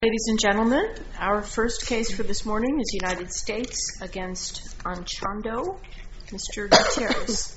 Ladies and gentlemen, our first case for this morning is United States against Anchondo. Mr. Gutierrez.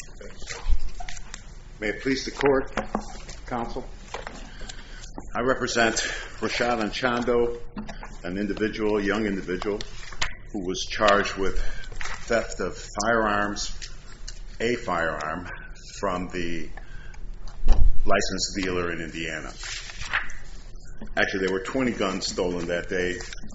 May it please the court, counsel. I represent Rashad Anchondo, an individual, a young individual, who was charged with theft of firearms, a firearm, from the licensed dealer in Indiana. Actually, there were 20 guns stolen that day.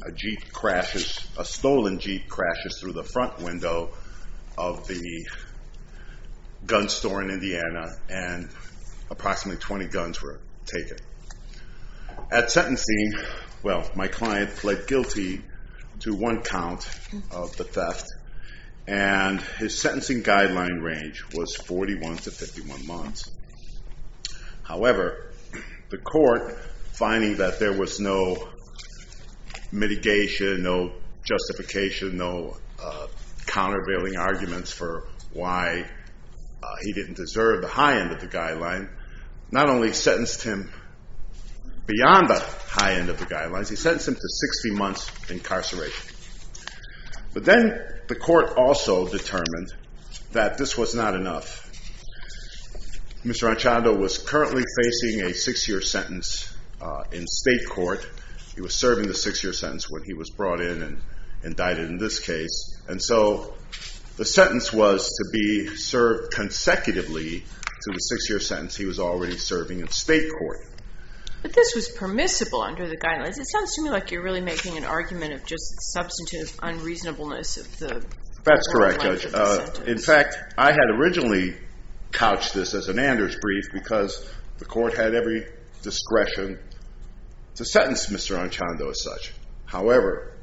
A stolen Jeep crashes through the front window of the gun store in Indiana, and approximately 20 guns were taken. At sentencing, my client pled guilty to one count of the theft, and his sentencing guideline range was 41 to 51 months. However, the court, finding that there was no mitigation, no justification, no countervailing arguments for why he didn't deserve the high end of the guideline, not only sentenced him beyond the high end of the guidelines, he sentenced him to 60 months incarceration. But then the court also determined that this was not enough. Mr. Anchondo was currently facing a 6-year sentence in state court. He was serving the 6-year sentence when he was brought in and indicted in this case. And so the sentence was to be served consecutively to the 6-year sentence he was already serving in state court. But this was permissible under the guidelines. It sounds to me like you're really making an argument of just substantive unreasonableness of the... That's correct, Judge. In fact, I had originally couched this as an Anders brief because the court had every discretion to sentence Mr. Anchondo as such. However,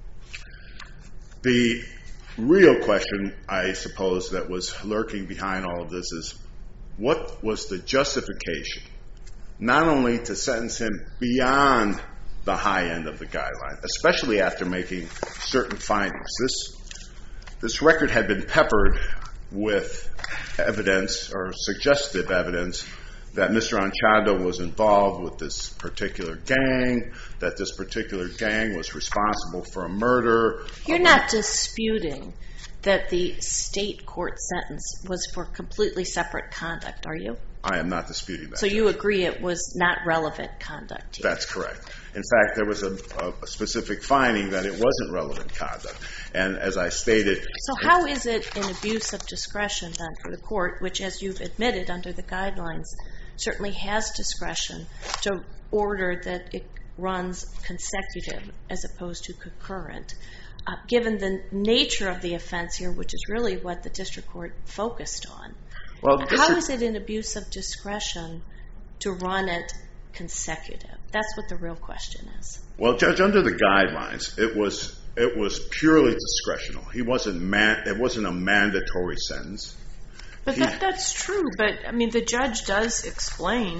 the real question, I suppose, that was lurking behind all of this is, what was the justification, not only to sentence him beyond the high end of the guideline, especially after making certain findings. This record had been peppered with evidence or suggestive evidence that Mr. Anchondo was involved with this particular gang, that this particular gang was responsible for a murder. You're not disputing that the state court sentence was for completely separate conduct, are you? I am not disputing that. So you agree it was not relevant conduct here? That's correct. In fact, there was a specific finding that it wasn't relevant conduct. And as I stated... So how is it an abuse of discretion then for the court, which, as you've admitted under the guidelines, certainly has discretion to order that it runs consecutive as opposed to concurrent, given the nature of the offense here, which is really what the district court focused on? How is it an abuse of discretion to run it consecutive? That's what the real question is. Well, Judge, under the guidelines, it was purely discretional. It wasn't a mandatory sentence. But that's true. But, I mean, the judge does explain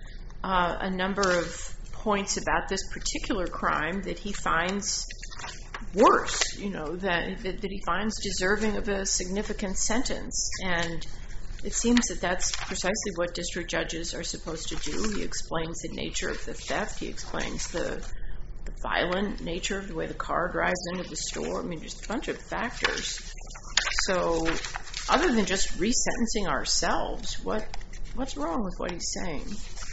a number of points about this particular crime that he finds worse, that he finds deserving of a significant sentence. And it seems that that's precisely what district judges are supposed to do. He explains the nature of the theft. He explains the violent nature of the way the car drives into the store. I mean, just a bunch of factors. So other than just resentencing ourselves, what's wrong with what he's saying?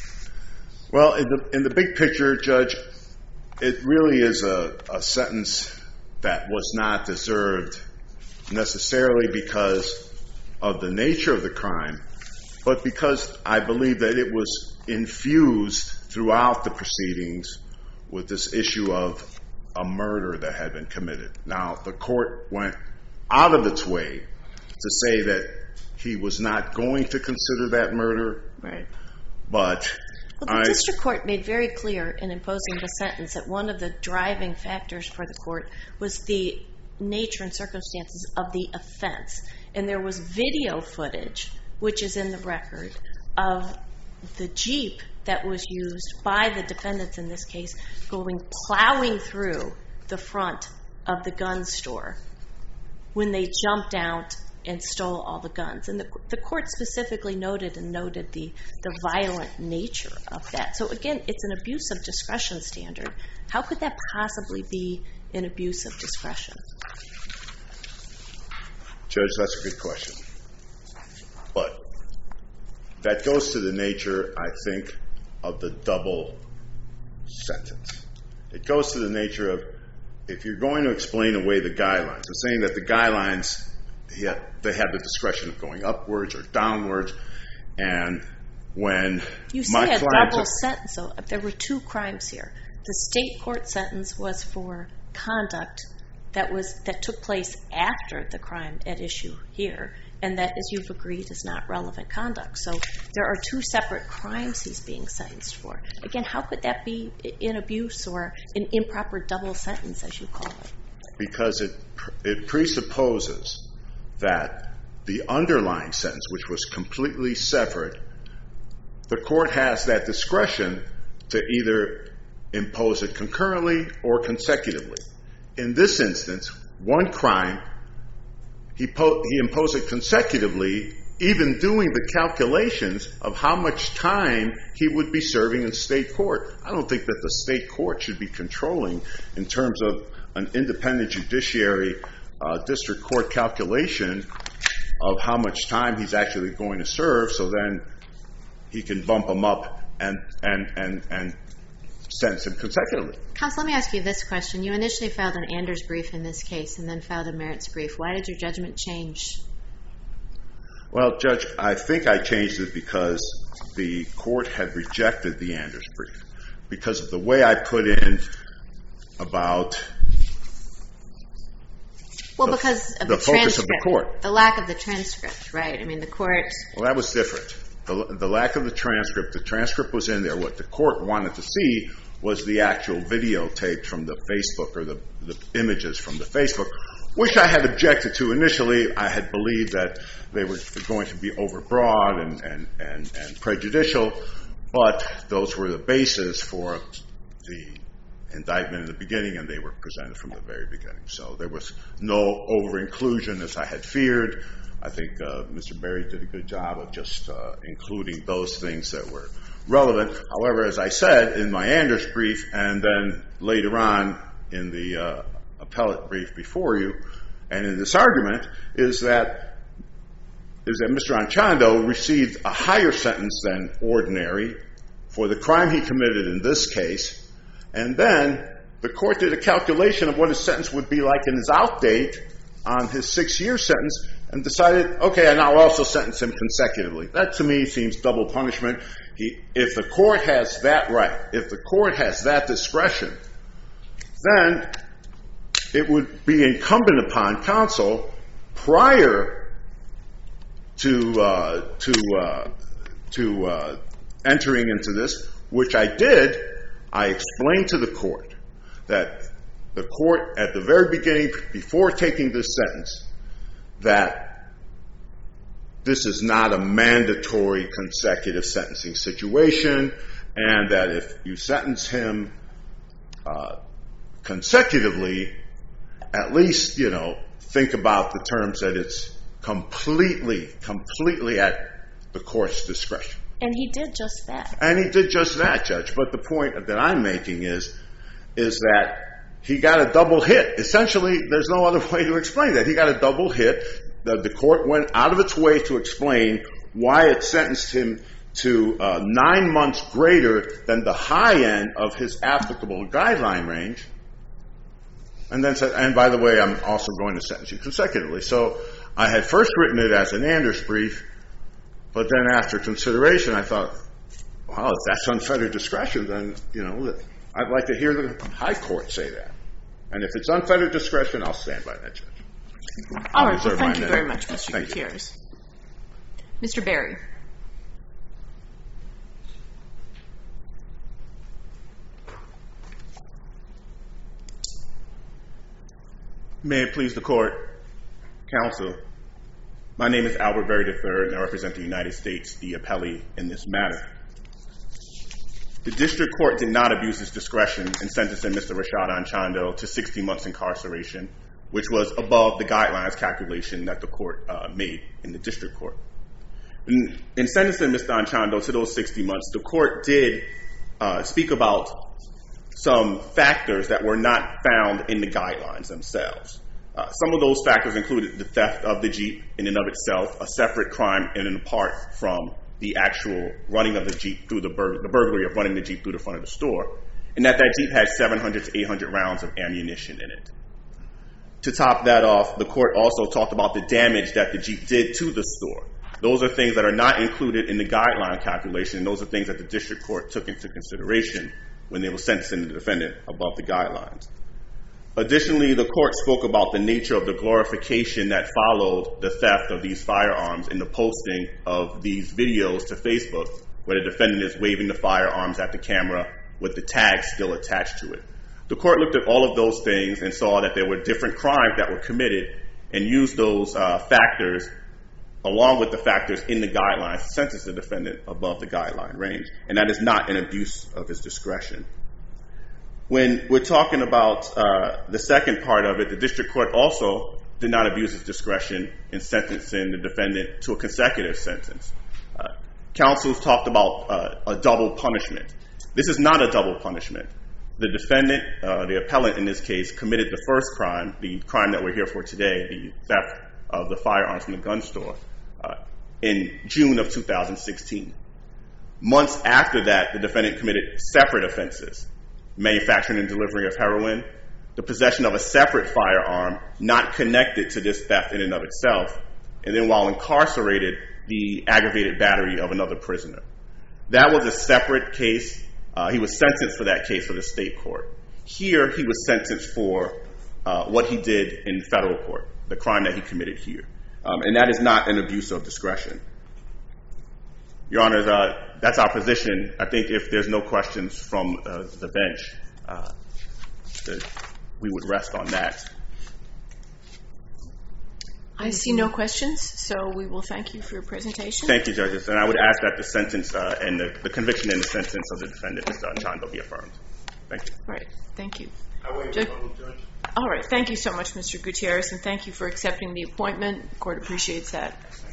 Well, in the big picture, Judge, it really is a sentence that was not deserved necessarily because of the nature of the crime, but because I believe that it was infused throughout the proceedings with this issue of a murder that had been committed. Now, the court went out of its way to say that he was not going to consider that murder. Right. But the district court made very clear in imposing the sentence that one of the driving factors for the court was the nature and circumstances of the offense. And there was video footage, which is in the record, of the Jeep that was used by the defendants in this case plowing through the front of the gun store when they jumped out and stole all the guns. And the court specifically noted the violent nature of that. So again, it's an abuse of discretion standard. How could that possibly be an abuse of discretion? Judge, that's a good question. But that goes to the nature, I think, of the double sentence. It goes to the nature of, if you're going to explain away the guidelines, and saying that the guidelines, they have the discretion of going upwards or downwards, and when you say a double sentence, so there were two crimes here. The state court sentence was for conduct that took place after the crime at issue here, and that, as you've agreed, is not relevant conduct. So there are two separate crimes he's being sentenced for. Again, how could that be an abuse or an improper double sentence, as you call it? Because it presupposes that the underlying sentence, which was completely separate, the court has that discretion to either impose it concurrently or consecutively. In this instance, one crime, he imposed it consecutively, even doing the calculations of how much time he would be serving in state court. I don't think that the state court should be controlling, in terms of an independent judiciary district court calculation, of how much time he's actually going to serve, so then he can bump him up and sentence him consecutively. Counsel, let me ask you this question. You initially filed an Anders brief in this case and then filed a merits brief. Why did your judgment change? Well, Judge, I think I changed it because the court had rejected the Anders brief, because of the way I put in about because of the focus of the court. The lack of the transcript, right? I mean, the court... Well, that was different. The lack of the transcript was in there. What the court wanted to see was the actual videotape from the Facebook, or the images from the Facebook, which I had objected to initially. I had believed that they were going to be overbroad and prejudicial, but those were the basis for the indictment in the beginning, and they were presented from the very beginning. So there was no over-inclusion as I had feared. I think Mr. Berry did a good job of just including those things that were relevant. However, as I said in my Anders brief, and then later on in the appellate brief before you, and in this argument, is that Mr. Anchondo received a higher sentence than ordinary for the crime he committed in this case, and then the court did a calculation of what his sentence would be like in his outdate on his 6-year sentence, and decided, okay, and I'll also sentence him consecutively. That, to me, seems double punishment. If the court has that right, if the court has that discretion, then it would be incumbent upon counsel, prior to entering into this, which I did. I explained to the court that the court, at the very beginning, before taking this sentence, that this is not a mandatory consecutive sentencing situation, and that if you sentence him consecutively, at least, think about the terms that it's completely at the court's discretion. And he did just that. And he did just that, Judge. But the point that I'm making is that he got a double hit. Essentially, there's no other way to explain that. He got a double hit. The court went out of its way to explain why it sentenced him to 9 months greater than the high end of his applicable guideline range. And then said, and by the way, I'm also going to sentence you consecutively. So I had first written it as an Anders brief, but then after consideration, I thought, wow, if that's unfettered discretion, then, I'd like to hear the high court say that. And if it's unfettered discretion, I'll stand by that, Judge. All right. Well, thank you very much, Mr. Gutierrez. Mr. Berry. May it please the court, counsel. My name is Albert Berry III, and I represent the United States, the appellee in this matter. The district court did not abuse its discretion in sentencing Mr. Rashad Anchondo to 60 months incarceration which was above the guidelines calculation that the court made in the district court. In sentencing Mr. Anchondo to those 60 months, the court did speak about some factors that were not found in the guidelines themselves. Some of those factors included the theft of the Jeep in and of itself, a separate crime in and apart from the actual running of the Jeep through the burglary of running the Jeep through the front of the store, and that Jeep had 700 to 800 rounds of ammunition in it. To top that off, the court also talked about the damage that the Jeep did to the store. Those are things that are not included in the guideline calculation, and those are things that the district court took into consideration when they were sentencing the defendant above the guidelines. Additionally, the court spoke about the nature of the glorification that followed the theft of these firearms in the posting of these videos to Facebook, where the defendant is waving the firearms at the camera with the tag still attached to it. The court looked at all of those things and saw that there were different crimes that were committed and used those factors along with the factors in the guidelines to sentence the defendant above the guideline range. And that is not an abuse of his discretion. When we're talking about the second part of it, the district court also did not abuse his discretion in sentencing the defendant to a consecutive sentence. Counsel talked about a double punishment. This is not a double punishment. The defendant, the appellant in this case, committed the first crime, the crime that we're here for today, the theft of the firearms from the gun store, in June of 2016. Months after that, the defendant committed separate offenses: manufacturing and delivery of heroin, the possession of a separate firearm not connected to this theft in and of itself, and then while incarcerated, the aggravated battery of another prisoner. That was a separate case. He was sentenced for that case for the state court. Here, he was sentenced for what he did in federal court, the crime that he committed here. And that is not an abuse of discretion. Your Honor, that's our position. I think if there's no questions from the bench, we would rest on that. I see no questions, so we will thank you for your presentation. Thank you, judges. And I would ask that the sentence and the conviction and the sentence of the defendant, Mr. Anchondo, be affirmed. Thank you. All right. Thank you. Judge. All right. Thank you so much, Mr. Gutierrez, and thank you for accepting the appointment. The court appreciates that.